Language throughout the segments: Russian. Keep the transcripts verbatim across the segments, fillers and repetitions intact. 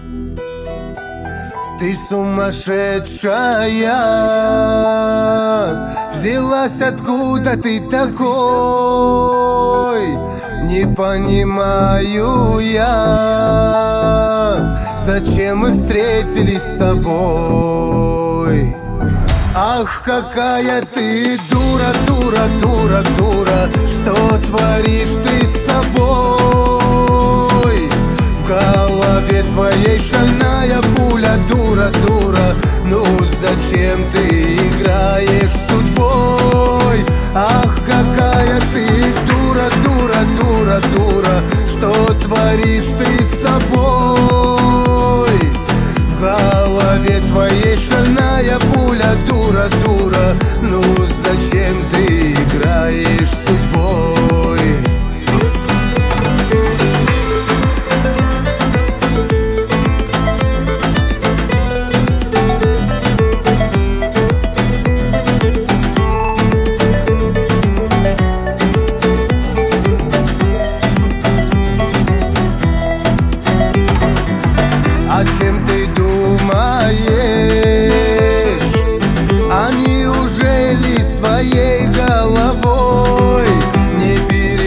Ты сумасшедшая, взялась откуда ты такой? Не понимаю я, зачем мы встретились с тобой. Ах, какая ты дура, дура, дура, дура, что творишь ты с собой? В голове твоей шальная пуля, дура, дура, ну зачем ты играешь с судьбой? Ах, какая ты дура, дура, дура, дура, что творишь ты с собой? В голове твоей шальная пуля, дура, дура, ну зачем ты играешь с судьбой? О чем ты думаешь? А неужели своей головой не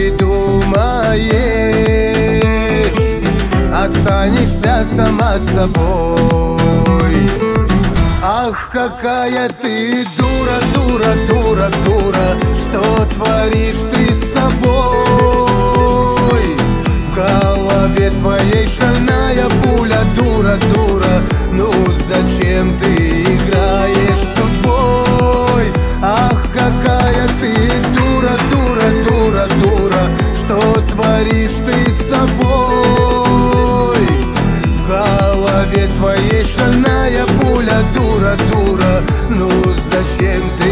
передумаешь? Останешься сама собой. Ах, какая ты дура, дура, дура, дура, что творишь ты с собой? В голове твоей шальная пуля, дура, дура, ну зачем ты играешь с судьбой? Ах, какая ты дура, дура, дура, дура, что творишь ты с собой? В голове твоей шальная пуля, дура, дура, ну зачем ты